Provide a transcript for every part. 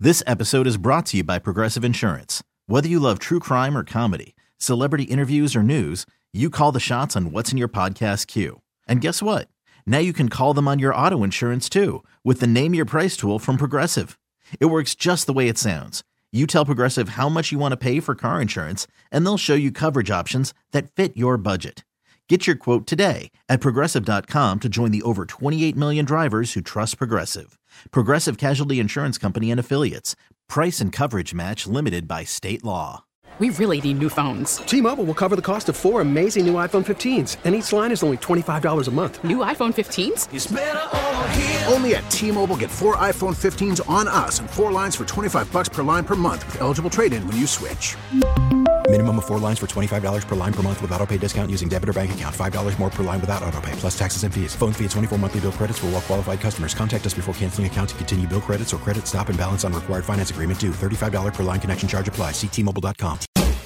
This episode is brought to you by Progressive Insurance. Whether you love true crime or comedy, celebrity interviews or news, you call the shots on what's in your podcast queue. And guess what? Now you can call them on your auto insurance too with the Name Your Price tool from Progressive. It works just the way it sounds. You tell Progressive how much you want to pay for car insurance, and they'll show you coverage options that fit your budget. Get your quote today at Progressive.com to join the over 28 million drivers who trust Progressive. Progressive Casualty Insurance Company and Affiliates. Price and coverage match limited by state law. We really need new phones. T-Mobile will cover the cost of 4 amazing new iPhone 15s, and each line is only $25 a month. New iPhone 15s? It's better over here. Only at T-Mobile, get 4 iPhone 15s on us and 4 lines for $25 per line per month with eligible trade-in when you switch. Minimum of 4 lines for $25 per line per month with autopay discount using debit or bank account. $5 more per line without autopay, plus taxes and fees. Phone fee at 24 monthly bill credits for well-qualified customers. Contact us before canceling account to continue bill credits or credit stop and balance on required finance agreement due. $35 per line connection charge applies. See T-Mobile.com.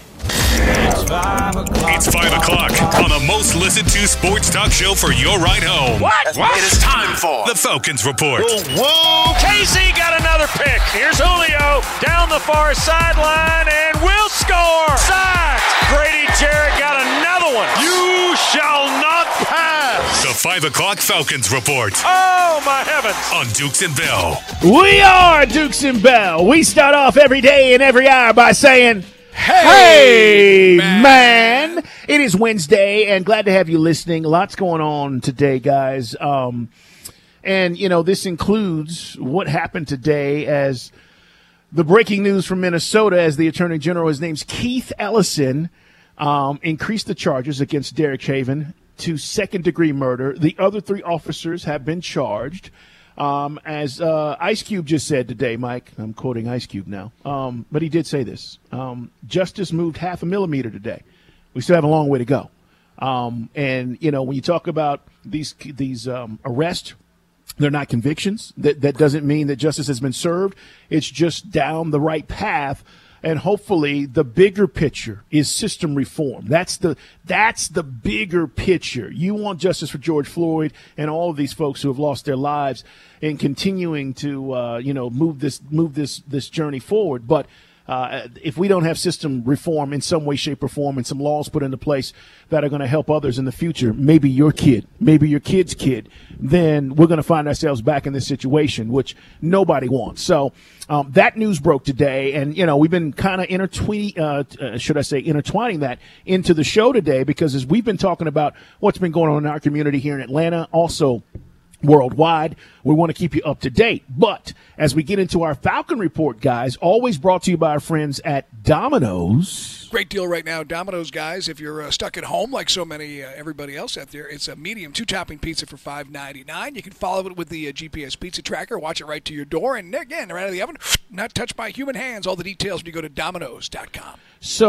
It's 5 o'clock on the most listened to sports talk show for your ride home. What? It is time for the Falcons Report. Whoa. Casey got another pick. Here's Julio down the far sideline and will score. Sacked. Grady Jarrett got another one. You shall not pass. The 5 o'clock Falcons Report. Oh, my heavens. On Dukes and Bell. We are Dukes and Bell. We start off every day and every hour by saying, Hey, man. It is Wednesday, and glad to have you listening. Lots going on today, guys. And, you know, this includes what happened today as the breaking news from Minnesota as the Attorney General, his name's Keith Ellison, increased the charges against Derek Chauvin to second-degree murder. The other 3 officers have been charged. As Ice Cube just said today, Mike, I'm quoting Ice Cube now, but he did say this. Justice moved 0.5 millimeter today. We still have a long way to go. And, you know, when you talk about these arrests, they're not convictions. That doesn't mean that justice has been served. It's just down the right path. And hopefully the bigger picture is system reform. That's the bigger picture. You want justice for George Floyd and all of these folks who have lost their lives and continuing to, move this journey forward. But if we don't have system reform in some way, shape, or form and some laws put into place that are going to help others in the future, maybe your kid, maybe your kid's kid, then we're going to find ourselves back in this situation, which nobody wants. So that news broke today, and, you know, we've been kind of intertwining that into the show today because as we've been talking about what's been going on in our community here in Atlanta, also worldwide, we want to keep you up to date. But as we get into our Falcon Report, guys, always brought to you by our friends at Domino's. Great deal right now, Domino's, guys. If you're stuck at home like so many everybody else out there, it's a medium 2-topping pizza for $5.99. You can follow it with the GPS pizza tracker, watch it right to your door, and again, right out of the oven, not touched by human hands. All the details when you go to Domino's.com.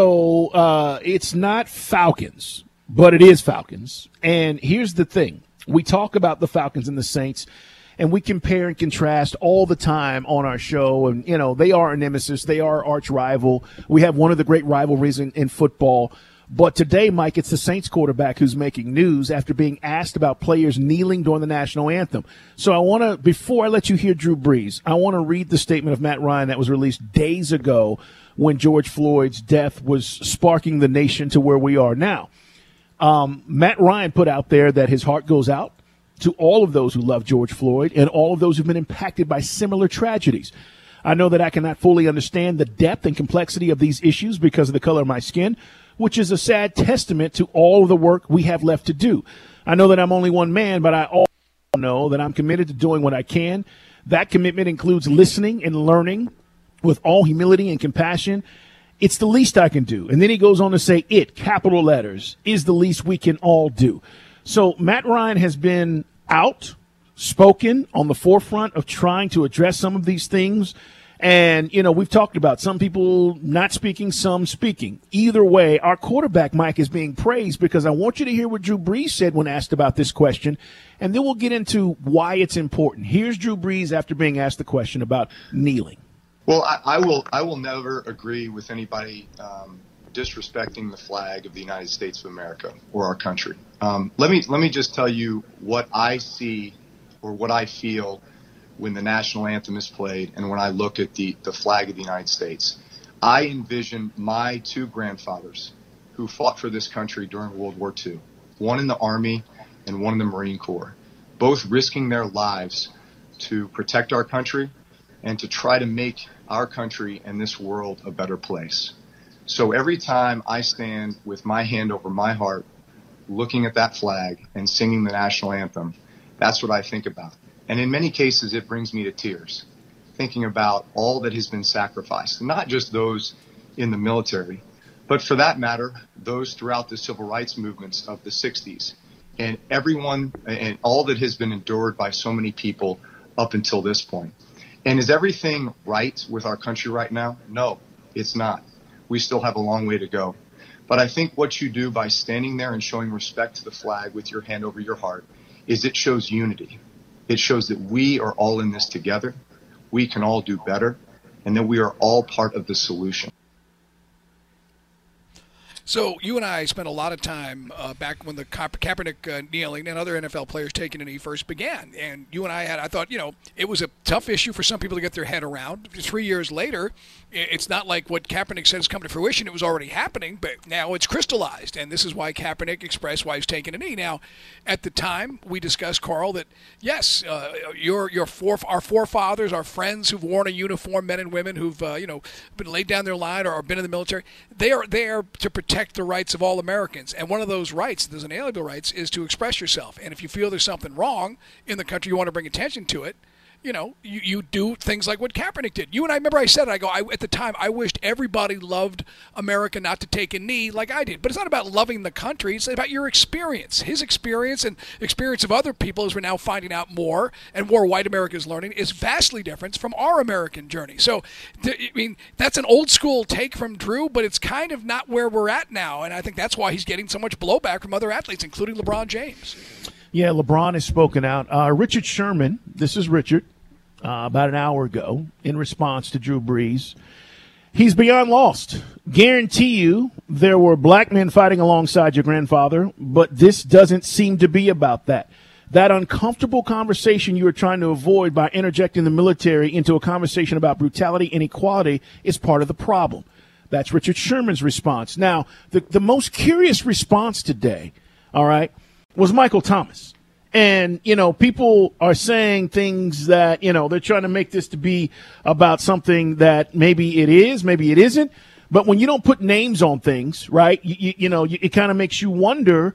So it's not Falcons, but it is Falcons. And here's the thing. We talk about the Falcons and the Saints, and we compare and contrast all the time on our show. And, you know, they are a nemesis. They are arch rival. We have one of the great rivalries in football. But today, Mike, it's the Saints quarterback who's making news after being asked about players kneeling during the national anthem. So I want to, before I let you hear Drew Brees, I want to read the statement of Matt Ryan that was released days ago when George Floyd's death was sparking the nation to where we are now. Matt Ryan put out there that his heart goes out to all of those who love George Floyd and all of those who've been impacted by similar tragedies. I know that I cannot fully understand the depth and complexity of these issues because of the color of my skin, which is a sad testament to all of the work we have left to do. I know that I'm only one man, but I also know that I'm committed to doing what I can. That commitment includes listening and learning with all humility and compassion. It's the least I can do. And then he goes on to say it, capital letters, is the least we can all do. So Matt Ryan has been outspoken on the forefront of trying to address some of these things. And, you know, we've talked about some people not speaking, some speaking. Either way, our quarterback, Mike, is being praised because I want you to hear what Drew Brees said when asked about this question. And then we'll get into why it's important. Here's Drew Brees after being asked the question about kneeling. Well, I will never agree with anybody disrespecting the flag of the United States of America or our country. Let me just tell you what I see or what I feel when the national anthem is played and when I look at the flag of the United States. I envision my two grandfathers who fought for this country during World War II, one in the Army and one in the Marine Corps, both risking their lives to protect our country and to try to make our country and this world a better place. So every time I stand with my hand over my heart, looking at that flag and singing the national anthem, that's what I think about. And in many cases, it brings me to tears, thinking about all that has been sacrificed, not just those in the military, but for that matter, those throughout the civil rights movements of the 60s, and everyone and all that has been endured by so many people up until this point. And is everything right with our country right now? No, it's not. We still have a long way to go. But I think what you do by standing there and showing respect to the flag with your hand over your heart is it shows unity. It shows that we are all in this together. We can all do better, and that we are all part of the solution. So you and I spent a lot of time back when the Kaepernick kneeling and other NFL players taking a knee first began. And you and I thought, it was a tough issue for some people to get their head around. 3 years later, it's not like what Kaepernick said has come to fruition. It was already happening, but now it's crystallized. And this is why Kaepernick expressed why he's taking a knee. Now, at the time, we discussed, Carl, that yes, our forefathers, our friends who've worn a uniform, men and women who've been laid down their line or been in the military, they are there to protect the rights of all Americans. And one of those rights, those inalienable rights, is to express yourself. And if you feel there's something wrong in the country, you want to bring attention to it, you do things like what Kaepernick did. You and I, remember I said it, at the time, I wished everybody loved America not to take a knee like I did. But it's not about loving the country. It's about your experience. His experience and experience of other people, as we're now finding out more, and more white America is learning, is vastly different from our American journey. So, that's an old school take from Drew, but it's kind of not where we're at now. And I think that's why he's getting so much blowback from other athletes, including LeBron James. Yeah, LeBron has spoken out. Richard Sherman, this is Richard, about an hour ago, in response to Drew Brees. He's beyond lost. Guarantee you there were black men fighting alongside your grandfather, but this doesn't seem to be about that. That uncomfortable conversation you were trying to avoid by interjecting the military into a conversation about brutality and equality is part of the problem. That's Richard Sherman's response. Now, the most curious response today, all right, was Michael Thomas. And, people are saying things that, they're trying to make this to be about something that maybe it is, maybe it isn't. But when you don't put names on things, right, it kind of makes you wonder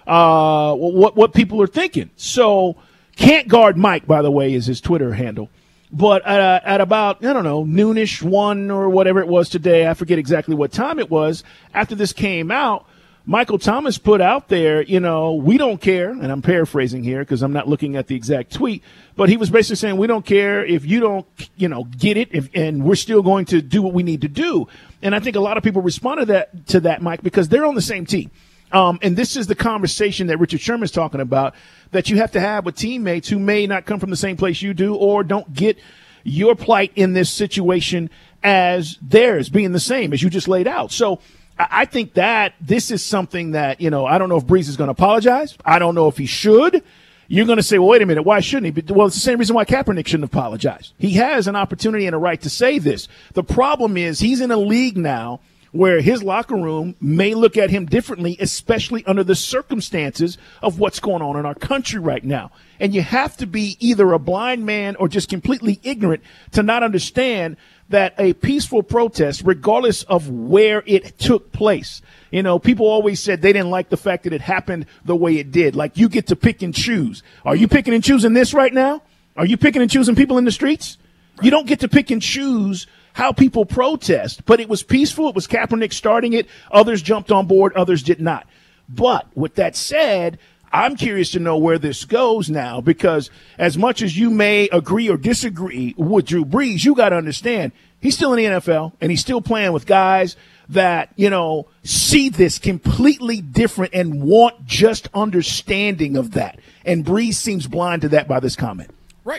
what people are thinking. So Can't Guard Mike, by the way, is his Twitter handle. But at about, noonish, 1 or whatever it was today, I forget exactly what time it was, after this came out, Michael Thomas put out there, we don't care, and I'm paraphrasing here because I'm not looking at the exact tweet, but he was basically saying we don't care if you don't, get it, and we're still going to do what we need to do. And I think a lot of people responded to that, Mike, because they're on the same team. And this is the conversation that Richard Sherman's talking about, that you have to have with teammates who may not come from the same place you do or don't get your plight in this situation as theirs being the same as you just laid out. So I think that this is something that, I don't know if Brees is going to apologize. I don't know if he should. You're going to say, well, wait a minute, why shouldn't he? Well, it's the same reason why Kaepernick shouldn't apologize. He has an opportunity and a right to say this. The problem is he's in a league now where his locker room may look at him differently, especially under the circumstances of what's going on in our country right now. And you have to be either a blind man or just completely ignorant to not understand that a peaceful protest, regardless of where it took place, people always said they didn't like the fact that it happened the way it did. Like, you get to pick and choose. Are you picking and choosing this right now? Are you picking and choosing people in the streets? Right. You don't get to pick and choose how people protest, but it was peaceful. It was Kaepernick starting it. Others jumped on board. Others did not. But with that said, I'm curious to know where this goes now, because as much as you may agree or disagree with Drew Brees, you got to understand he's still in the NFL and he's still playing with guys that, see this completely different and want just understanding of that. And Brees seems blind to that by this comment. Right.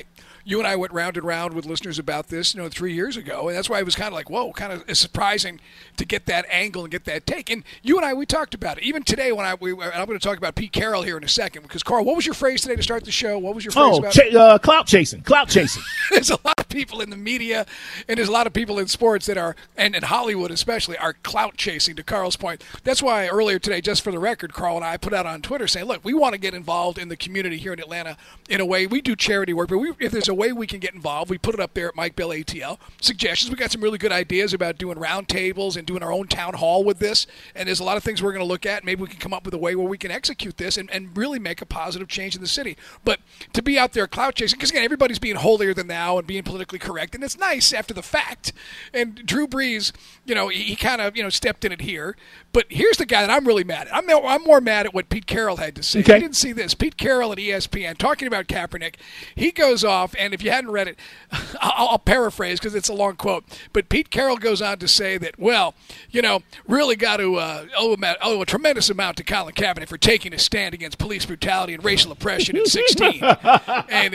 you and I went round and round with listeners about this, 3 years ago, and that's why it was kind of like, whoa, kind of surprising to get that angle and get that take. And you and I, we talked about it. Even today, when I'm going to talk about Pete Carroll here in a second, because Carl, what was your phrase today to start the show? What was your phrase about? Clout chasing. Clout chasing. There's a lot of people in the media, and there's a lot of people in sports that are, and in Hollywood especially, are clout chasing. To Carl's point, that's why earlier today, just for the record, Carl and I put out on Twitter saying, look, we want to get involved in the community here in Atlanta in a way. We do charity work, but if there's a way we can get involved, we put it up there at Mike Bell ATL. Suggestions. We got some really good ideas about doing round tables and doing our own town hall with this, and there's a lot of things we're going to look at. Maybe we can come up with a way where we can execute this and really make a positive change in the city. But to be out there clout chasing, because again, everybody's being holier than thou and being politically correct, and it's nice after the fact. And Drew Brees, he kind of, stepped in it here. But here's the guy that I'm really mad at. I'm more mad at what Pete Carroll had to say. Okay. You didn't see this. Pete Carroll at ESPN talking about Kaepernick. He goes off, and if you hadn't read it, I'll paraphrase because it's a long quote. But Pete Carroll goes on to say that, really got to owe a tremendous amount to Colin Kaepernick for taking a stand against police brutality and racial oppression in 2016. And,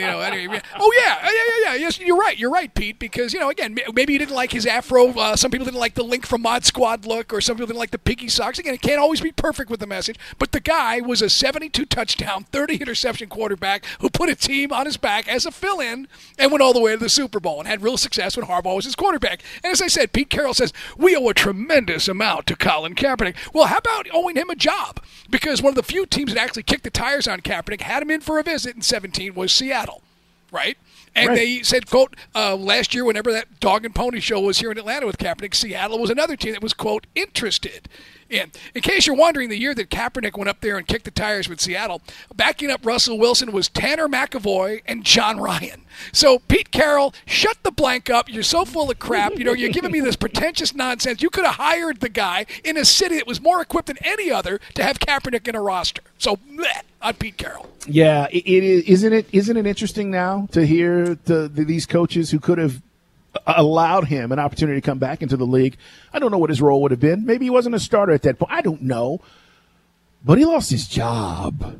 yes, you're right, Pete, because, again, maybe you didn't like his afro. Some people didn't like the Link from Mod Squad look, or some people didn't like the Piggy socks. Again, it can't always be perfect with the message, but the guy was a 72-touchdown, 30-interception quarterback who put a team on his back as a fill-in and went all the way to the Super Bowl and had real success when Harbaugh was his quarterback. And as I said, Pete Carroll says, we owe a tremendous amount to Colin Kaepernick. Well, how about owing him a job? Because one of the few teams that actually kicked the tires on Kaepernick, had him in for a visit in 2017, was Seattle, right? And they said, quote, last year, whenever that dog and pony show was here in Atlanta with Kaepernick, Seattle was another team that was, quote, interested in. In case you're wondering, the year that Kaepernick went up there and kicked the tires with Seattle, backing up Russell Wilson was Tanner McAvoy and John Ryan. So, Pete Carroll, shut the blank up. You're so full of crap. You're giving me this pretentious nonsense. You could have hired the guy in a city that was more equipped than any other to have Kaepernick in a roster. So, on Pete Carroll. Yeah, it is. Isn't it interesting now to hear these coaches who could have allowed him an opportunity to come back into the league? I don't know what his role would have been. Maybe he wasn't a starter at that point. I don't know. But he lost his job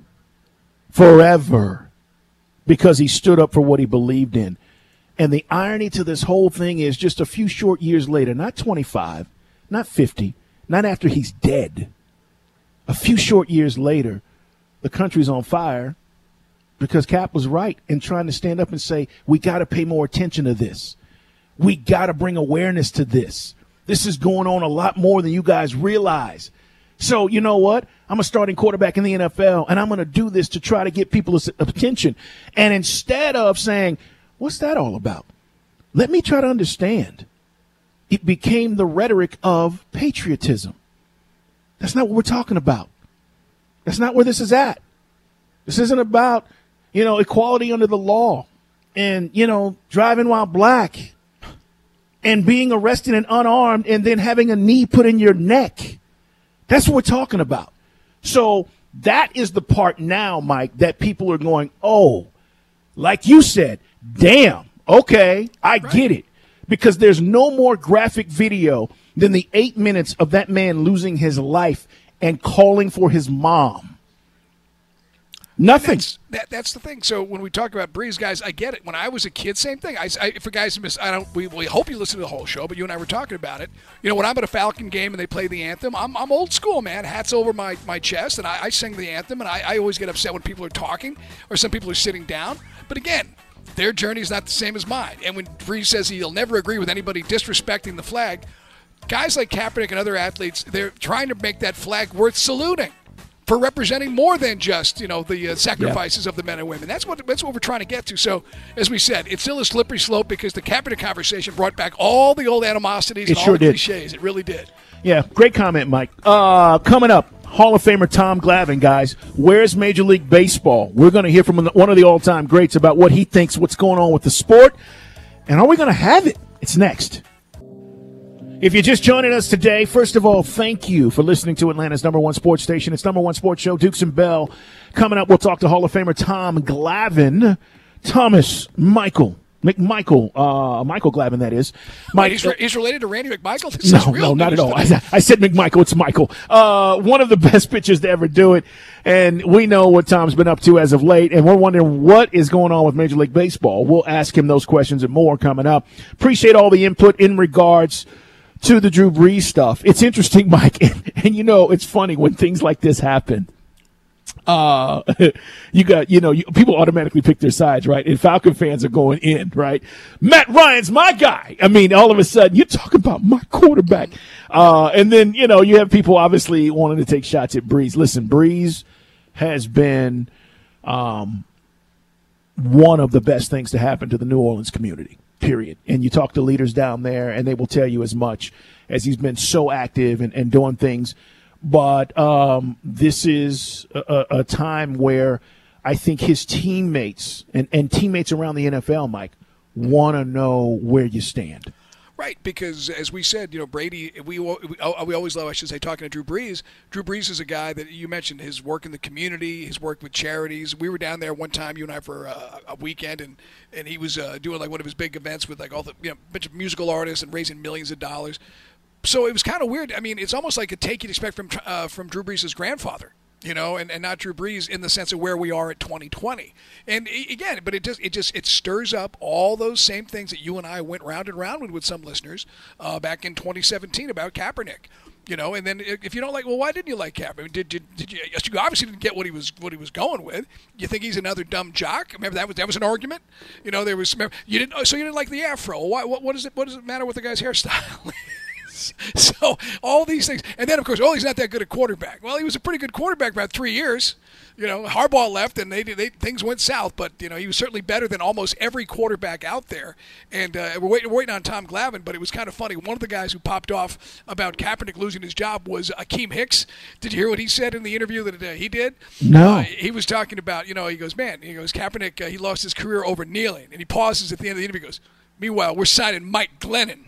forever because he stood up for what he believed in. And the irony to this whole thing is just a few short years later, not 25, not 50, not after he's dead, a few short years later, the country's on fire because Cap was right in trying to stand up and say, we got to pay more attention to this. We got to bring awareness to this. This is going on a lot more than you guys realize. So you know what? I'm a starting quarterback in the NFL, and I'm going to do this to try to get people's attention. And instead of saying, what's that all about? Let me try to understand. It became the rhetoric of patriotism. That's not what we're talking about. That's not where this is at. This isn't about, equality under the law and, driving while black and being arrested and unarmed and then having a knee put in your neck. That's what we're talking about. So that is the part now, Mike, that people are going, oh, like you said, damn, okay, I get it. Because there's no more graphic video than the 8 minutes of that man losing his life and calling for his mom. Nothing. That's the thing. So when we talk about Brees, guys, I get it. When I was a kid, same thing. For guys who miss, we hope you listen to the whole show, but you and I were talking about it. When I'm at a Falcon game and they play the anthem, I'm old school, man. Hats over my chest, and I sing the anthem, and I always get upset when people are talking or some people are sitting down. But again, their journey is not the same as mine. And when Brees says he'll never agree with anybody disrespecting the flag, guys like Kaepernick and other athletes, they're trying to make that flag worth saluting for representing more than just, the sacrifices of the men and women. That's what we're trying to get to. So, as we said, it's still a slippery slope because the Kaepernick conversation brought back all the old animosities and all the cliches. It really did. Yeah, great comment, Mike. Coming up, Hall of Famer Tom Glavine, guys. Where's Major League Baseball? We're going to hear from one of the all-time greats about what he thinks, what's going on with the sport, and are we going to have it? It's next. If you're just joining us today, first of all, thank you for listening to Atlanta's #1 sports station. It's #1 sports show, Dukes and Bell. Coming up, we'll talk to Hall of Famer Tom Glavine. Thomas, Michael, McMichael, Michael Glavin, that is. He's related to Randy McMichael? No, not at all. I said McMichael. It's Michael. One of the best pitchers to ever do it. And we know what Tom's been up to as of late, and we're wondering what is going on with Major League Baseball. We'll ask him those questions and more coming up. Appreciate all the input in regards to the Drew Brees stuff. It's interesting, Mike, and it's funny when things like this happen. People automatically pick their sides, right? And Falcon fans are going in, right? Matt Ryan's my guy. I mean, all of a sudden, you're talking about my quarterback. And then, you have people obviously wanting to take shots at Brees. Listen, Brees has been one of the best things to happen to the New Orleans community, period. And you talk to leaders down there, and they will tell you as much, as he's been so active and doing things. But this is a time where I think his teammates and teammates around the NFL, Mike, want to know where you stand. Right, because as we said, Brady, we always love, I should say, talking to Drew Brees. Drew Brees is a guy that you mentioned his work in the community, his work with charities. We were down there one time, you and I, for a weekend, and he was doing like one of his big events with like all the bunch of musical artists and raising millions of dollars. So it was kind of weird. I mean, it's almost like a take you'd expect from Drew Brees' grandfather. And not Drew Brees in the sense of where we are at 2020. And again, but it stirs up all those same things that you and I went round and round with some listeners back in 2017 about Kaepernick. And then if you don't like, well, why didn't you like Kaepernick? Did you? You obviously didn't get what he was going with. You think he's another dumb jock? Remember that was an argument. There was you didn't like the afro. Why? What does it matter what the guy's hairstyle? So all these things, and then of course, he's not that good at quarterback. Well, he was a pretty good quarterback about 3 years. Harbaugh left, and they things went south. But he was certainly better than almost every quarterback out there. And we're waiting on Tom Glavin. But it was kind of funny. One of the guys who popped off about Kaepernick losing his job was Akeem Hicks. Did you hear what he said in the interview that he did? No. He was talking about he goes, Kaepernick he lost his career over kneeling, and he pauses at the end of the interview. He goes, meanwhile, we're signing Mike Glennon.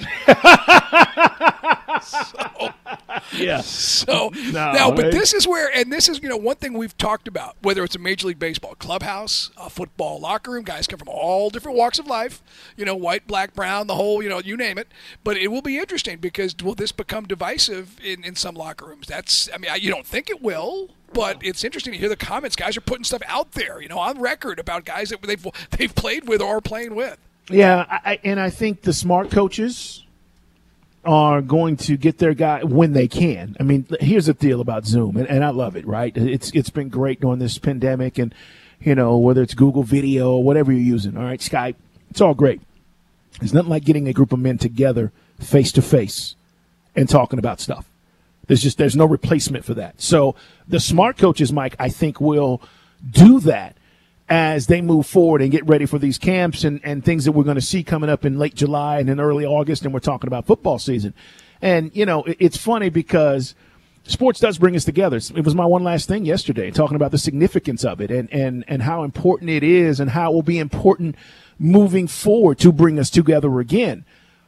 But this is where, and this is one thing we've talked about, whether it's a Major League Baseball clubhouse, a football locker room, guys come from all different walks of life, white, black, brown, the whole, you name it. But it will be interesting because will this become divisive in some locker rooms? You don't think it will. But it's interesting to hear the comments. Guys are putting stuff out there, on record about guys that they've played with or are playing with. Yeah, I think the smart coaches are going to get their guy when they can. I mean, here's the deal about Zoom, and I love it, right? It's been great during this pandemic, and, whether it's Google Video or whatever you're using, all right, Skype, it's all great. There's nothing like getting a group of men together face-to-face and talking about stuff. There's no replacement for that. So the smart coaches, Mike, I think will do that as they move forward and get ready for these camps and things that we're going to see coming up in late July and in early August, and we're talking about football season. And, it's funny because sports does bring us together. It was my one last thing yesterday, talking about the significance of it and how important it is and how it will be important moving forward to bring us together again.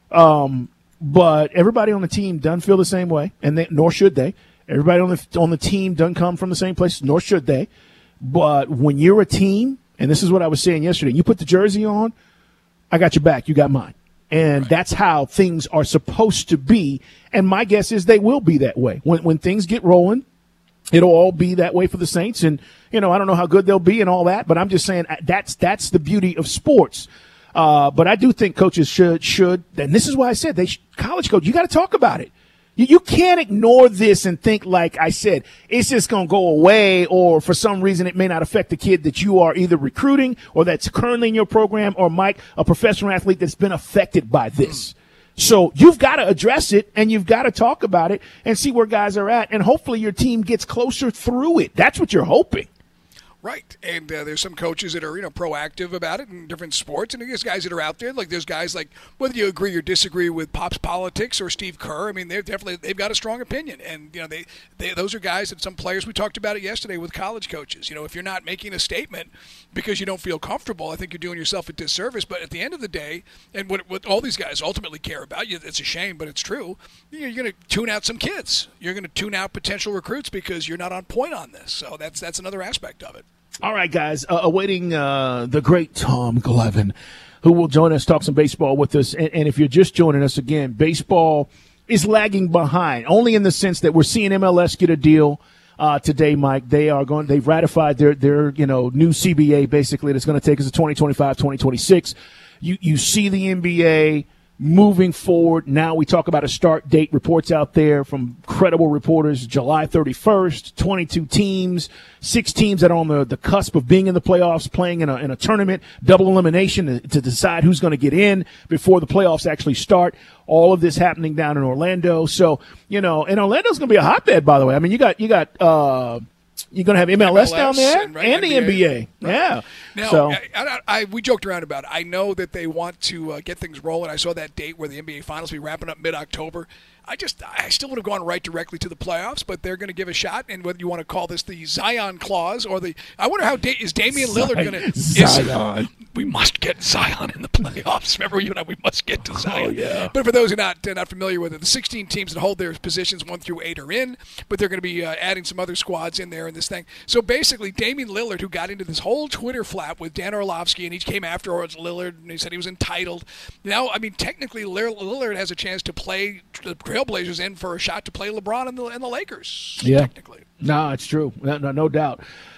But everybody on the team doesn't feel the same way, and nor should they. Everybody on the team doesn't come from the same place, nor should they. But when you're a team, and this is what I was saying yesterday, you put the jersey on, I got your back, you got mine. And that's how things are supposed to be. And my guess is they will be that way. When things get rolling, it'll all be that way for the Saints. And, I don't know how good they'll be and all that, but I'm just saying that's the beauty of sports. But I do think coaches should, and this is why I said college coach, you got to talk about it. You can't ignore this and think, like I said, it's just going to go away, or for some reason it may not affect the kid that you are either recruiting or that's currently in your program, or Mike, a professional athlete that's been affected by this. So you've got to address it, and you've got to talk about it and see where guys are at, and hopefully your team gets closer through it. That's what you're hoping. Right, and there's some coaches that are proactive about it in different sports, and there's guys that are out there. Like there's guys like, whether you agree or disagree with Pop's politics or Steve Kerr, I mean they've got a strong opinion, and those are guys that some players, we talked about it yesterday with college coaches. If you're not making a statement because you don't feel comfortable, I think you're doing yourself a disservice. But at the end of the day, and what all these guys ultimately care about, it's a shame, but it's true. You're going to tune out some kids. You're going to tune out potential recruits because you're not on point on this. So that's another aspect of it. All right, guys, awaiting the great Tom Glavin. who will join us, talk some baseball with us. And if you're just joining us again, baseball is lagging behind, only in the sense that we're seeing MLS get a deal today, Mike. They've ratified their new CBA, basically, that's going to take us to 2025, 2026. You see the NBA moving forward. Now we talk about a start date. Reports out there from credible reporters, July 31st, 22 teams, 6 teams that are on the cusp of being in the playoffs, playing in a tournament, double elimination to decide who's going to get in before the playoffs actually start. All of this happening down in Orlando. So, and Orlando's going to be a hotbed, by the way. I mean, you're going to have MLS down there and the NBA. Right. Yeah. Now, we joked around about it. I know that they want to get things rolling. I saw that date where the NBA Finals will be wrapping up mid-October. I still would have gone right directly to the playoffs, but they're going to give a shot. And whether you want to call this the Zion clause or I wonder how is Damian Lillard going to Zion? We must get Zion in the playoffs. Remember, we must get to Zion. Oh, yeah. But for those who are not familiar with it, the 16 teams that hold their positions 1 through 8 are in, but they're going to be adding some other squads in there in this thing. So basically, Damian Lillard, who got into this whole Twitter flap with Dan Orlovsky, and he came afterwards Lillard, and he said he was entitled. Now, I mean, technically, Lillard has a chance to play the Trailblazers in for a shot to play LeBron and the Lakers. Yeah. Technically. No, it's true. No doubt.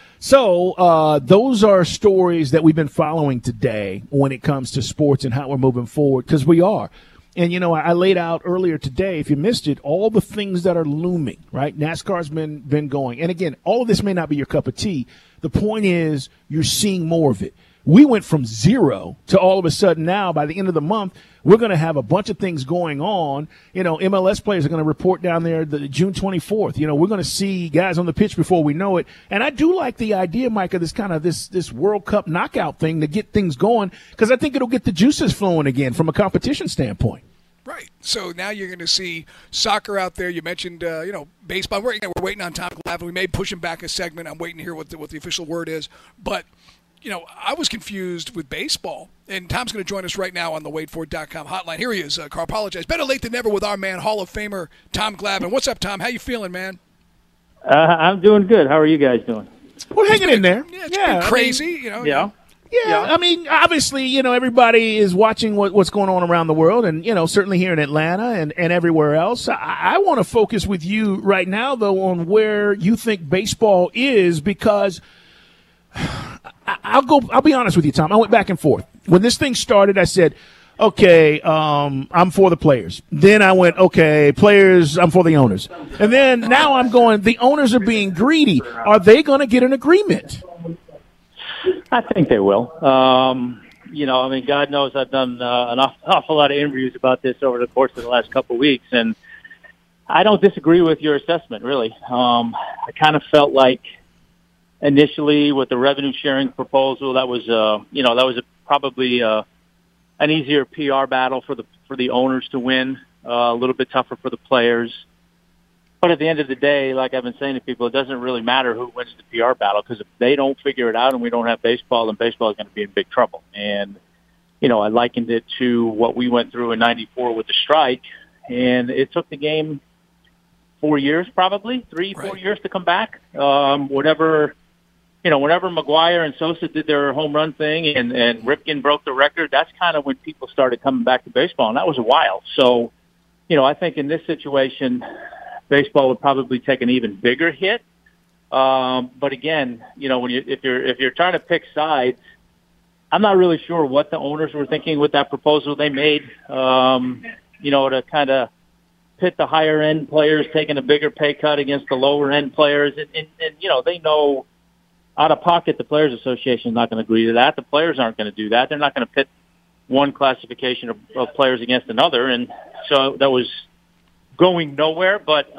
So those are stories that we've been following today when it comes to sports and how we're moving forward, because we are. And, I laid out earlier today, if you missed it, all the things that are looming, right? NASCAR's been going. And, again, all of this may not be your cup of tea. The point is you're seeing more of it. We went from 0 to all of a sudden now, by the end of the month, we're going to have a bunch of things going on. MLS players are going to report down there June 24th. We're going to see guys on the pitch before we know it. And I do like the idea, Mike, of this kind of this World Cup knockout thing to get things going, because I think it'll get the juices flowing again from a competition standpoint. Right. So now you're going to see soccer out there. You mentioned, baseball. We're waiting on Tom Glavine. We may push him back a segment. I'm waiting to hear what the official word is. But I was confused with baseball, and Tom's going to join us right now on the WadeFord.com hotline. Here he is, Carl. Apologize. Better late than never with our man, Hall of Famer Tom Glavine. What's up, Tom? How you feeling, man? I'm doing good. How are you guys doing? We're hanging in there. Yeah, it's been crazy. Yeah. Yeah, I mean, obviously, everybody is watching what's going on around the world, and, certainly here in Atlanta and everywhere else. I want to focus with you right now, though, on where you think baseball is, because I'll be honest with you, Tom. I went back and forth. When this thing started, I said, okay, I'm for the players. Then I went, okay, players, I'm for the owners. And then now I'm going, the owners are being greedy. Are they going to get an agreement? I think they will. God knows I've done an awful lot of interviews about this over the course of the last couple of weeks, and I don't disagree with your assessment, really. I kind of felt like initially with the revenue sharing proposal, that was probably an easier PR battle for the owners to win, a little bit tougher for the players. But at the end of the day, like I've been saying to people, it doesn't really matter who wins the PR battle, because if they don't figure it out and we don't have baseball, then baseball is going to be in big trouble. And, I likened it to what we went through in '94 with the strike, and it took the game 4 years, probably 3-4 years to come back. Whenever McGuire and Sosa did their home run thing and Ripken broke the record, that's kind of when people started coming back to baseball, and that was a while. So, I think in this situation, baseball would probably take an even bigger hit. But again, if you're trying to pick sides, I'm not really sure what the owners were thinking with that proposal they made, to kind of pit the higher end players taking a bigger pay cut against the lower end players. And they know out of pocket, the Players Association is not going to agree to that. The players aren't going to do that. They're not going to pit one classification of players against another. And so that was going nowhere. But,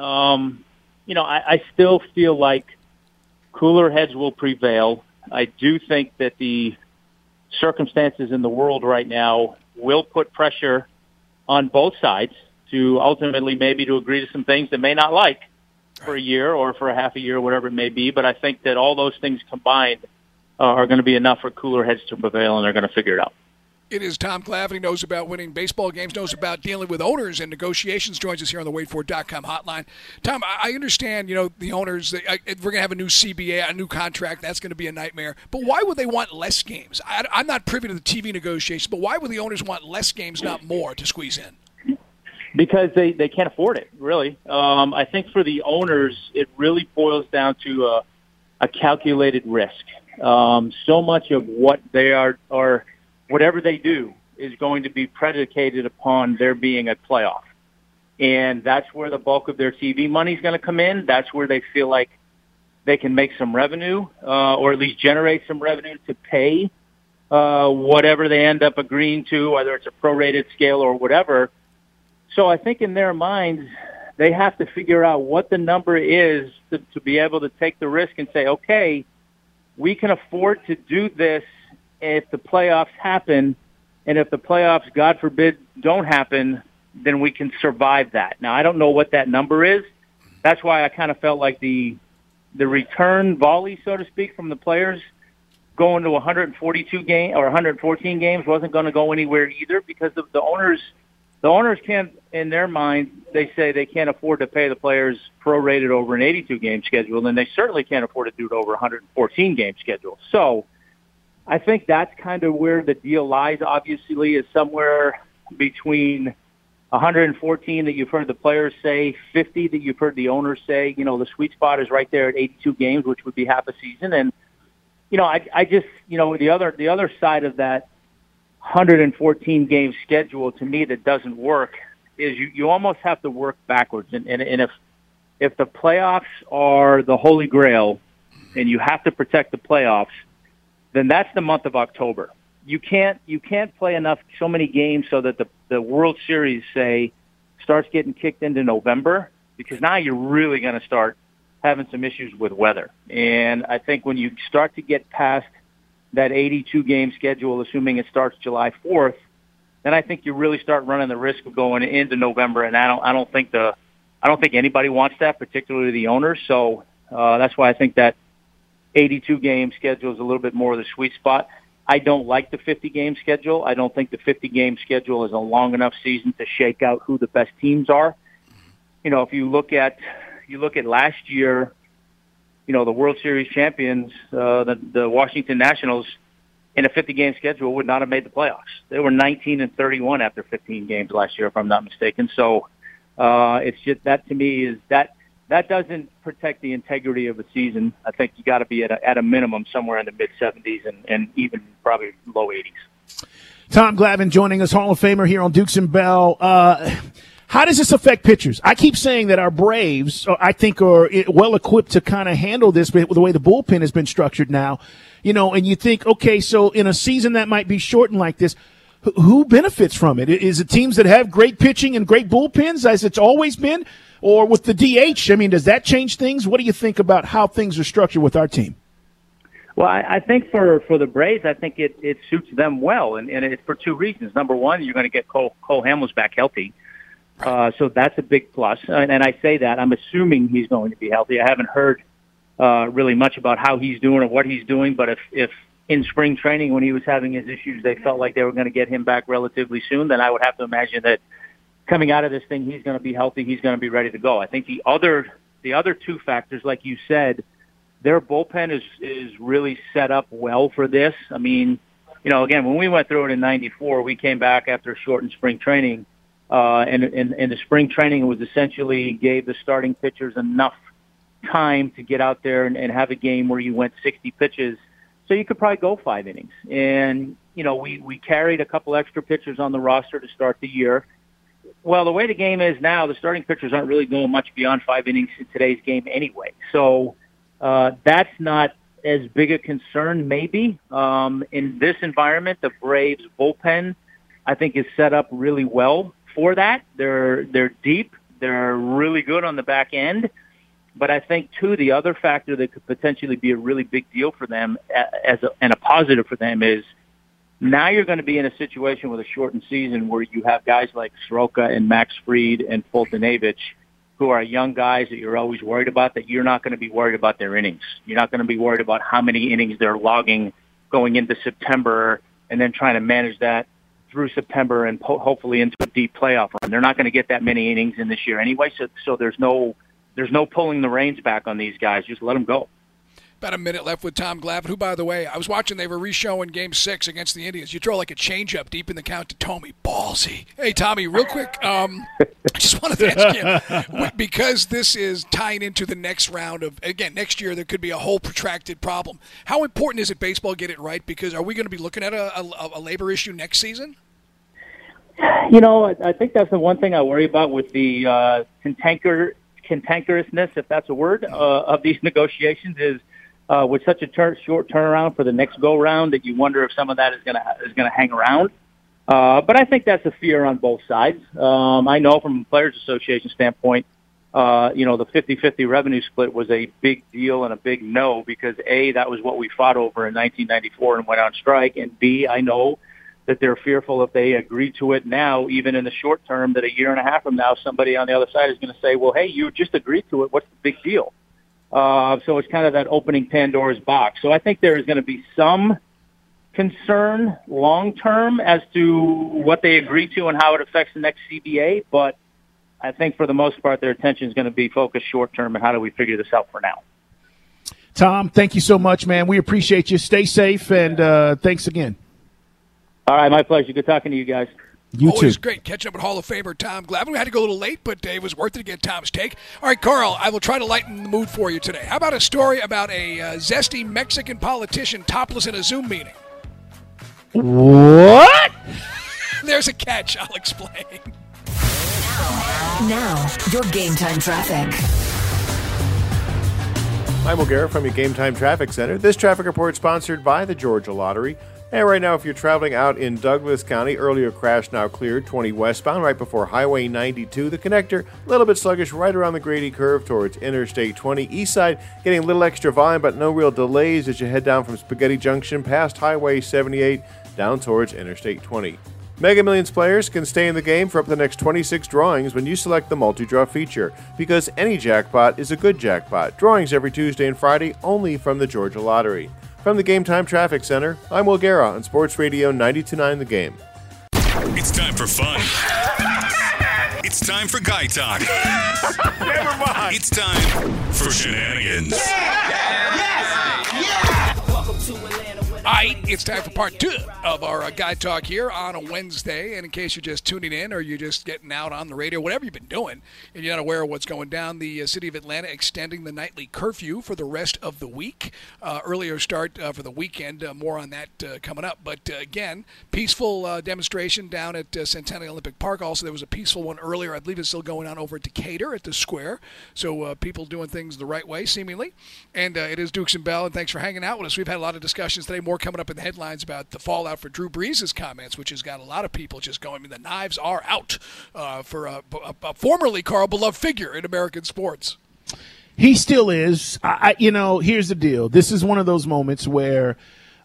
I still feel like cooler heads will prevail. I do think that the circumstances in the world right now will put pressure on both sides to ultimately maybe to agree to some things they may not like for a year or for a half a year, whatever it may be. But I think that all those things combined are going to be enough for cooler heads to prevail, and they're going to figure it out. It is Tom Glavine. He knows about winning baseball games, knows about dealing with owners and negotiations. Joins us here on the WadeFord.com hotline. Tom, I understand, the owners, we're going to have a new CBA, a new contract. That's going to be a nightmare. But why would they want less games? I'm not privy to the TV negotiations, but why would the owners want less games, not more, to squeeze in? Because they can't afford it, really. I think for the owners, it really boils down to a calculated risk. So much of what they are whatever they do is going to be predicated upon there being a playoff. And that's where the bulk of their TV money is going to come in. That's where they feel like they can make some revenue, or at least generate some revenue to pay whatever they end up agreeing to, whether it's a prorated scale or whatever. So I think in their minds, they have to figure out what the number is to be able to take the risk and say, okay, we can afford to do this if the playoffs happen, and if the playoffs, God forbid, don't happen, then we can survive that. Now, I don't know what that number is. That's why I kind of felt like the return volley, so to speak, from the players going to 142 games or 114 games wasn't going to go anywhere either, because of the owners. The owners can't, in their mind, they say they can't afford to pay the players prorated over an 82-game schedule, and they certainly can't afford to do it over a 114-game schedule. So I think that's kind of where the deal lies, obviously, is somewhere between 114 that you've heard the players say, 50 that you've heard the owners say. The sweet spot is right there at 82 games, which would be half a season. And, I just, the other side of that 114-game schedule, to me, that doesn't work is you almost have to work backwards. And if the playoffs are the holy grail and you have to protect the playoffs, then that's the month of October. You can't play so many games so that the World Series, say, starts getting kicked into November, because now you're really going to start having some issues with weather. And I think when you start to get past that 82-game schedule, assuming it starts July 4th, then I think you really start running the risk of going into November. And I don't think anybody wants that, particularly the owners. So that's why I think that 82-game schedule is a little bit more of the sweet spot. I don't like the 50-game schedule. I don't think the 50-game schedule is a long enough season to shake out who the best teams are. If you look at last year, the World Series champions, the Washington Nationals, in a 50-game schedule would not have made the playoffs. They were 19-31 after 15 games last year, if I'm not mistaken. So it's just that, to me, is that doesn't protect the integrity of a season. I think you got to be at a minimum somewhere in the mid-70s and even probably low 80s. Tom Glavine joining us, Hall of Famer here on Dukes and Bell. How does this affect pitchers? I keep saying that our Braves, I think, are well-equipped to kind of handle this with the way the bullpen has been structured now. And you think, okay, so in a season that might be shortened like this, who benefits from it? Is it teams that have great pitching and great bullpens, as it's always been? Or with the DH, does that change things? What do you think about how things are structured with our team? Well, I think for the Braves, I think it suits them well, and it's for two reasons. Number one, you're going to get Cole Hamels back healthy. So that's a big plus. And I say that, I'm assuming he's going to be healthy. I haven't heard really much about how he's doing or what he's doing, but if in spring training when he was having his issues, they felt like they were going to get him back relatively soon, then I would have to imagine that coming out of this thing, he's going to be healthy, he's going to be ready to go. I think the other two factors, like you said, their bullpen is really set up well for this. Again, when we went through it in '94, we came back after a shortened spring training, and the spring training was essentially gave the starting pitchers enough time to get out there and have a game where you went 60 pitches, so you could probably go 5 innings. And, we carried a couple extra pitchers on the roster to start the year. Well, the way the game is now, the starting pitchers aren't really going much beyond 5 innings in today's game anyway. So that's not as big a concern, maybe. In this environment, the Braves bullpen, I think, is set up really well for that. They're deep. They're really good on the back end. But I think, too, the other factor that could potentially be a really big deal for them and a positive for them is now you're going to be in a situation with a shortened season where you have guys like Soroka and Max Fried and Fultonavich, who are young guys that you're always worried about, that you're not going to be worried about their innings. You're not going to be worried about how many innings they're logging going into September and then trying to manage that through September and hopefully into a deep playoff run. They're not going to get that many innings in this year anyway, so there's no pulling the reins back on these guys. Just let them go. About a minute left with Tom Glavine, who, by the way, I was watching, they were re-showing Game 6 against the Indians. You throw like a changeup deep in the count to Tommy. Ballsy. Hey, Tommy, real quick, I just wanted to ask you, because this is tying into the next round of, again, next year there could be a whole protracted problem. How important is it baseball get it right? Because are we going to be looking at a labor issue next season? You know, I think that's the one thing I worry about with the cantankerousness, if that's a word, of these negotiations is with such a short turnaround for the next go-round that you wonder if some of that is going to hang around. But I think that's a fear on both sides. I know from a Players Association standpoint, the 50-50 revenue split was a big deal and a big no because, A, that was what we fought over in 1994 and went on strike, and B, I know that they're fearful if they agree to it now, even in the short term, that a year and a half from now, somebody on the other side is going to say, well, hey, you just agreed to it. What's the big deal? So it's kind of that opening Pandora's box. So I think there is going to be some concern long-term as to what they agree to and how it affects the next CBA. But I think for the most part, their attention is going to be focused short-term and how do we figure this out for now. Tom, thank you so much, man. We appreciate you. Stay safe, and thanks again. All right, my pleasure. Good talking to you guys. You Always too. Great catching up with Hall of Famer Tom Glavine. We had to go a little late, but it was worth it to get Tom's take. All right, Carl, I will try to lighten the mood for you today. How about a story about a zesty Mexican politician topless in a Zoom meeting? What? There's a catch. I'll explain. Now, your Game Time traffic. I'm Will Garrett from your Game Time Traffic Center. This traffic report sponsored by the Georgia Lottery. And right now, if you're traveling out in Douglas County, earlier crash now cleared, 20 westbound, right before Highway 92. The connector, a little bit sluggish right around the Grady curve towards Interstate 20. East side, getting a little extra volume, but no real delays as you head down from Spaghetti Junction past Highway 78 down towards Interstate 20. Mega Millions players can stay in the game for up to the next 26 drawings when you select the multi-draw feature, because any jackpot is a good jackpot. Drawings every Tuesday and Friday only from the Georgia Lottery. From the Game Time Traffic Center, I'm Will Guerra on Sports Radio 92.9 The Game. It's time for fun. It's time for guy talk. Never mind. It's time for shenanigans. All right, it's time for part 2 of our Guy Talk here on a Wednesday. And in case you're just tuning in or you're just getting out on the radio, whatever you've been doing, and you're not aware of what's going down, the city of Atlanta extending the nightly curfew for the rest of the week. Earlier start for the weekend. More on that coming up. But again, peaceful demonstration down at Centennial Olympic Park. Also, there was a peaceful one earlier. I believe it's still going on over at Decatur at the Square. So people doing things the right way, seemingly. And it is Dukes and Bell, and thanks for hanging out with us. We've had a lot of discussions today. More coming up in the headlines about the fallout for Drew Brees' comments, which has got a lot of people just going, I mean, the knives are out for a formerly Carl beloved figure in American sports. He still is. Here's the deal. This is one of those moments where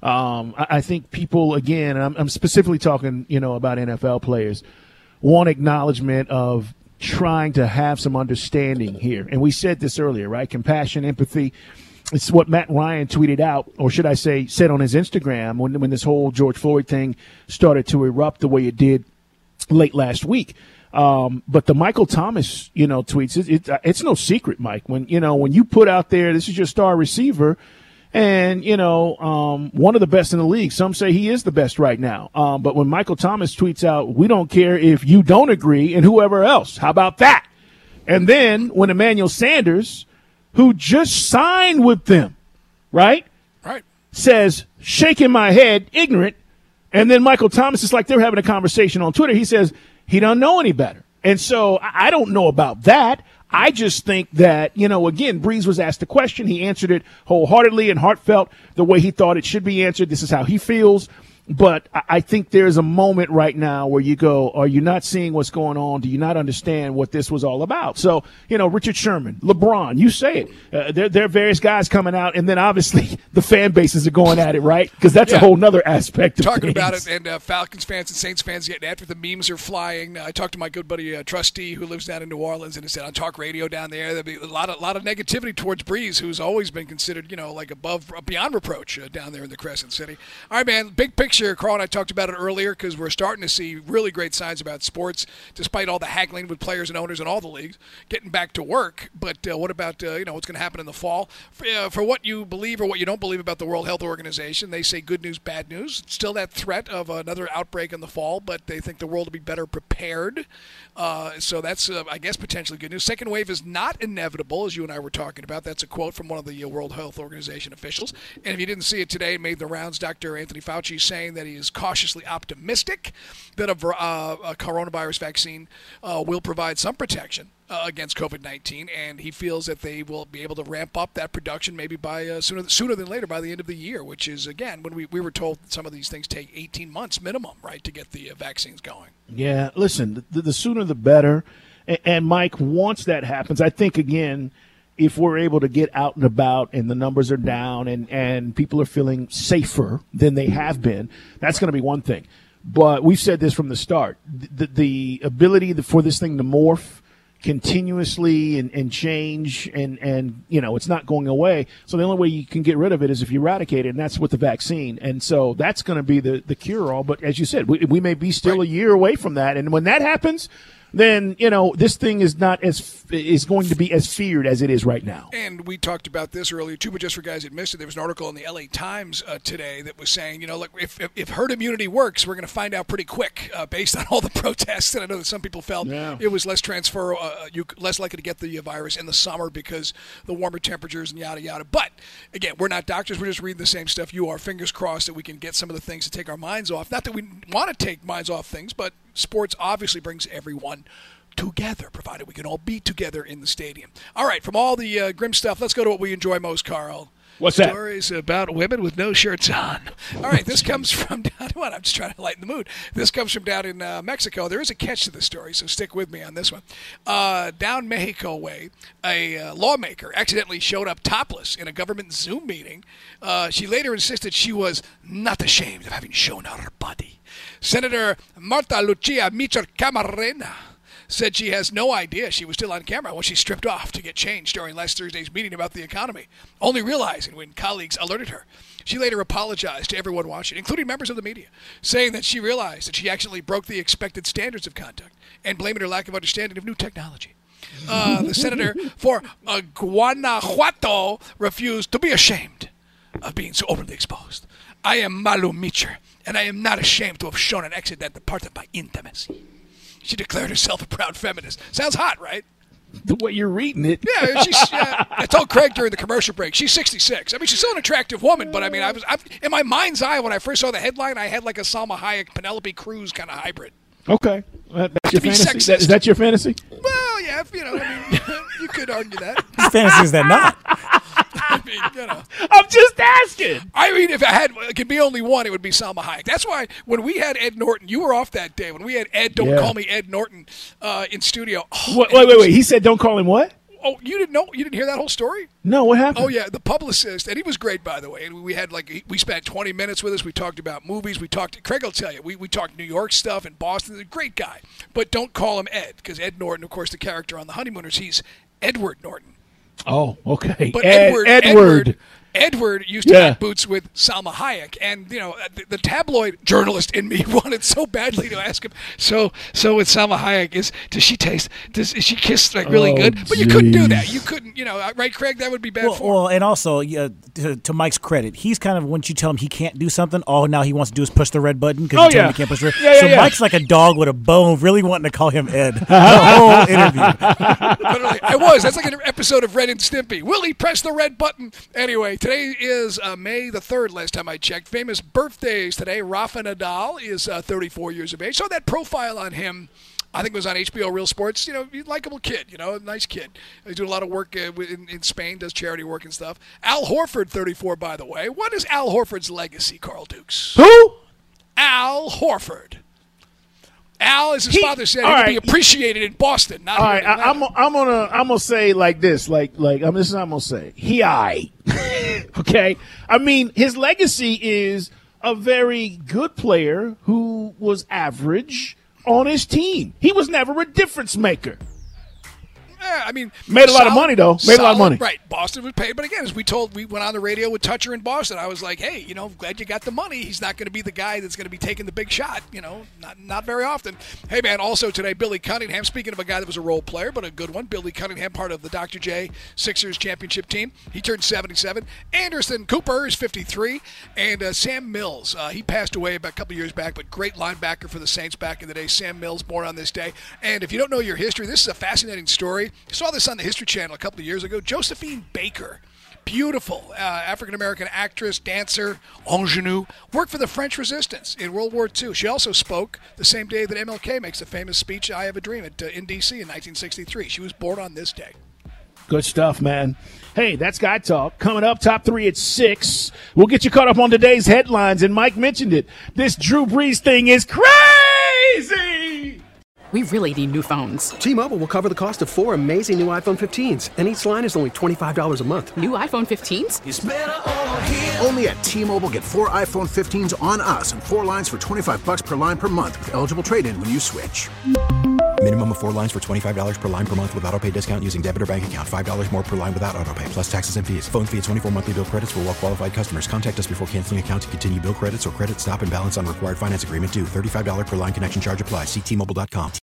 I think people, again, and I'm specifically talking, about NFL players, want acknowledgement of trying to have some understanding here. And we said this earlier, right? Compassion, empathy. It's what Matt Ryan tweeted out, or should I say said on his Instagram when this whole George Floyd thing started to erupt the way it did late last week. But the Michael Thomas, tweets, it's no secret, Mike. When you put out there, this is your star receiver and, one of the best in the league. Some say he is the best right now. But when Michael Thomas tweets out, we don't care if you don't agree and whoever else. How about that? And then when Emmanuel Sanders, who just signed with them, right, says, shaking my head, ignorant, and then Michael Thomas is like they're having a conversation on Twitter. He says he doesn't know any better. And so I don't know about that. I just think that, again, Brees was asked the question. He answered it wholeheartedly and heartfelt the way he thought it should be answered. This is how he feels. But I think there's a moment right now where you go, are you not seeing what's going on? Do you not understand what this was all about? So, Richard Sherman, LeBron, you say it. There are various guys coming out, and then obviously the fan bases are going at it, right? Because that's a whole nother aspect of talking things. About it, and Falcons fans and Saints fans getting after the memes are flying. I talked to my good buddy Trustee who lives down in New Orleans, and he said on talk radio down there'll be a lot of negativity towards Brees, who's always been considered, like beyond reproach down there in the Crescent City. All right, man, big picture year, Carl and I talked about it earlier because we're starting to see really great signs about sports, despite all the haggling with players and owners in all the leagues, getting back to work. But what about what's going to happen in the fall? For what you believe or what you don't believe about the World Health Organization, they say good news, bad news. Still that threat of another outbreak in the fall, but they think the world will be better prepared. So that's, I guess, potentially good news. Second wave is not inevitable, as you and I were talking about. That's a quote from one of the World Health Organization officials. And if you didn't see it today, it made the rounds. Dr. Anthony Fauci saying that he is cautiously optimistic that a coronavirus vaccine will provide some protection against COVID-19, and he feels that they will be able to ramp up that production maybe by sooner than later, by the end of the year, which is, again, when we were told some of these things take 18 months minimum, right, to get the vaccines going. Yeah, listen, the sooner the better, and Mike, once that happens, I think, again, if we're able to get out and about and the numbers are down and people are feeling safer than they have been, that's going to be one thing. But we've said this from the start, the ability for this thing to morph continuously and change and it's not going away. So the only way you can get rid of it is if you eradicate it, and that's with the vaccine. And so that's going to be the cure-all. But as you said, we may be still a year away from that. And when that happens, then, this thing is going to be as feared as it is right now. And we talked about this earlier, too, but just for guys that missed it, there was an article in the LA Times today that was saying, look, if herd immunity works, we're going to find out pretty quick based on all the protests. And I know that some people felt it was less less likely to get the virus in the summer because the warmer temperatures and yada, yada. But, again, we're not doctors. We're just reading the same stuff you are. Fingers crossed that we can get some of the things to take our minds off. Not that we want to take minds off things, but sports obviously brings everyone together, provided we can all be together in the stadium. All right, from all the grim stuff, let's go to what we enjoy most, Carl. What's that? Stories about women with no shirts on. All right, this comes from down. What? I'm just trying to lighten the mood. This comes from down in Mexico. There is a catch to this story, so stick with me on this one. Down Mexico way, a lawmaker accidentally showed up topless in a government Zoom meeting. She later insisted she was not ashamed of having shown her body. Senator Marta Lucia Micher Camarena said she has no idea she was still on camera when she stripped off to get changed during last Thursday's meeting about the economy, only realizing when colleagues alerted her. She later apologized to everyone watching, including members of the media, saying that she realized that she actually broke the expected standards of conduct and blaming her lack of understanding of new technology. The senator for Guanajuato refused to be ashamed of being so openly exposed. I am Malu Micher, and I am not ashamed to have shown an accidental part of my intimacy. She declared herself a proud feminist. Sounds hot, right? The way you're reading it. Yeah, I told Craig during the commercial break, she's 66. I mean, she's still an attractive woman, but I mean, I in my mind's eye, when I first saw the headline, I had like a Salma Hayek, Penelope Cruz kind of hybrid. Okay. That's your fantasy? Is that your fantasy? Well, yeah, you could argue that. Whose fantasy is that not? I mean, I'm just asking. I mean, if it could be only one, it would be Salma Hayek. That's why when we had Ed Norton, you were off that day. When we had Ed, don't call me Ed Norton, in studio. Oh, wait. He said don't call him what? Oh, you didn't know? You didn't hear that whole story? No, what happened? Oh, yeah, the publicist, and he was great, by the way. And we had we spent 20 minutes with us. We talked about movies. Craig will tell you, we talked New York stuff and Boston. He's a great guy. But don't call him Ed, because Ed Norton, of course, the character on The Honeymooners, he's Edward Norton. Oh, okay. But Edward used to have boots with Salma Hayek, and the tabloid journalist in me wanted so badly to ask him. So with Salma Hayek, is she kiss like really good? But you couldn't do that. You couldn't, right, Craig? That would be bad for him. Well, and also to Mike's credit, he's kind of, once you tell him he can't do something, all now he wants to do is push the red button because you tell him he can't push the red. So Mike's like a dog with a bone, really wanting to call him Ed the whole interview. Literally, I was. That's like an episode of Ren and Stimpy. Will he press the red button? Anyway. Today is May the 3rd, last time I checked. Famous birthdays today. Rafa Nadal is 34 years of age. Saw that profile on him, I think it was on HBO Real Sports. Likable kid, nice kid. He's doing a lot of work in Spain, does charity work and stuff. Al Horford, 34, by the way. What is Al Horford's legacy, Carl Dukes? Who? Al Horford. Al, as his father said, he would be appreciated in Boston. Not all right, I'm gonna say like this, this is what I'm gonna say. Okay, I mean his legacy is a very good player who was average on his team. He was never a difference maker. I mean, made a lot of money though. Made a lot of money. Right. Boston was paid, but again, as we went on the radio with Toucher in Boston. I was like, hey, glad you got the money. He's not going to be the guy that's going to be taking the big shot. Not very often. Hey man, also today, Billy Cunningham. Speaking of a guy that was a role player, but a good one. Billy Cunningham, part of the Dr. J Sixers championship team. He turned 77. Anderson Cooper is 53, and Sam Mills. He passed away about a couple years back, but great linebacker for the Saints back in the day. Sam Mills, born on this day. And if you don't know your history, this is a fascinating story. I saw this on the History Channel a couple of years ago. Josephine Baker, beautiful African-American actress, dancer, ingenue, worked for the French Resistance in World War II. She also spoke the same day that MLK makes the famous speech, I Have a Dream, in D.C. in 1963. She was born on this day. Good stuff, man. Hey, that's Guy Talk. Coming up, top 3 at 6. We'll get you caught up on today's headlines, and Mike mentioned it. This Drew Brees thing is crazy! We really need new phones. T-Mobile will cover the cost of 4 amazing new iPhone 15s, and each line is only $25 a month. New iPhone 15s? It's better over here. Only at T-Mobile, get 4 iPhone 15s on us and 4 lines for $25 per line per month with eligible trade-in when you switch. Minimum of 4 lines for $25 per line per month with autopay discount using debit or bank account. $5 more per line without autopay, plus taxes and fees. Phone fee at 24 monthly bill credits for well-qualified customers. Contact us before canceling account to continue bill credits or credit stop and balance on required finance agreement due. $35 per line connection charge applies. See T-Mobile.com.